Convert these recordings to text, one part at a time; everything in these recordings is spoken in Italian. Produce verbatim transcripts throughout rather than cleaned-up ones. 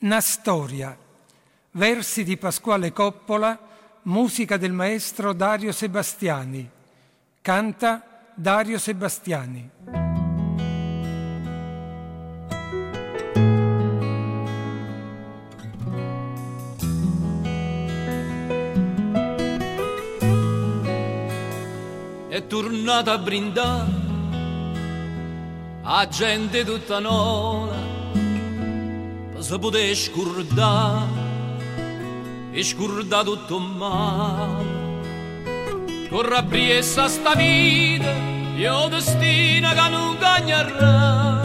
'Na storia, versi di Pasquale Coppola, musica del maestro Dario Sebastiani. Canta Dario Sebastiani. È tornata a brindare a gente tutta nora per se poter scordare e scordare tutto male. Corre a priessa sta vita io destino che non cagnerà,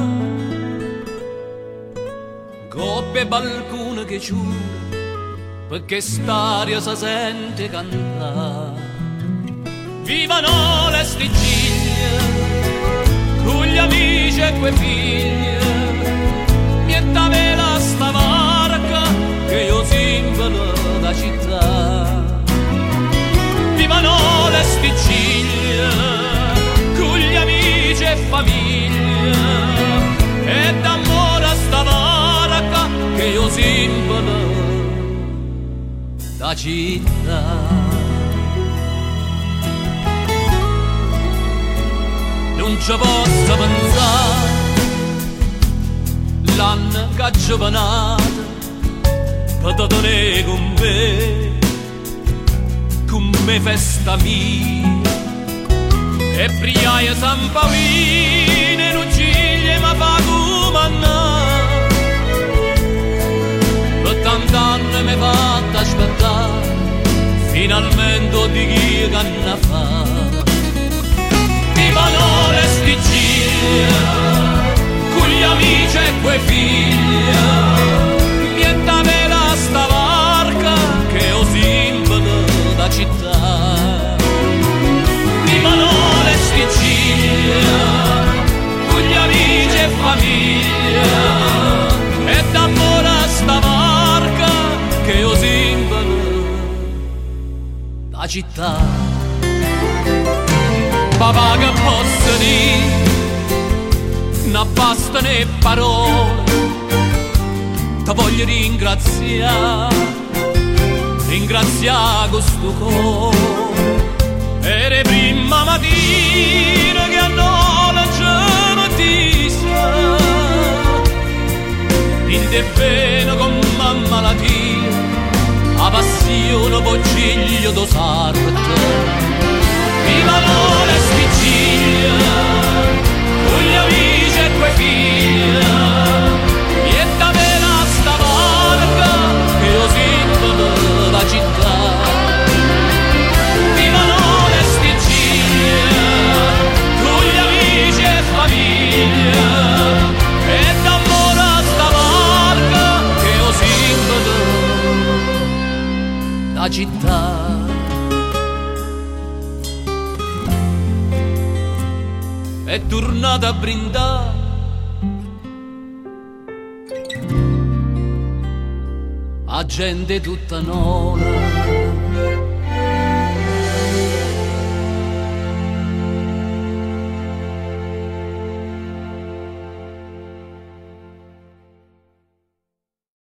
coppe balcone che ciura perché st'aria si sente cantare. Vivano le sticiglie con gli amici e quei figli, mietta vela sta barca che io simbolo da città. Vivano le sticiglie con gli amici e famiglia, e d'amore sta barca che io simbolo da città. Non ci posso pensare l'anno che giovanata per tenere con me, con me festa mia, e priaia San Paolino e non ciglia ma fa comandare. Per tant'anni mi fatta aspettare finalmente di chi che ne fa. Vivano le sticiglie con gli amici e quei figli, mietta vela sta barca che io simbolo da città. Vivano le sticiglie con gli amici e famiglia, e d'amore sta barca che io simbolo da città. Papà che posso dire, non bastano le parole, ti voglio ringraziare, ringraziare questo cuore. Era prima mattina che a noi la giornatista, il deveno con mamma malattia, a passione bocciglio do sarto. Vivano le sticiglie con gli amici e quei figli, mietta vela sta barca che io simbolo da città. Vivano le sticiglie con gli amici e famiglia, e d'amore sta barca che io simbolo da città. È tornata a brindare a gente tutta nora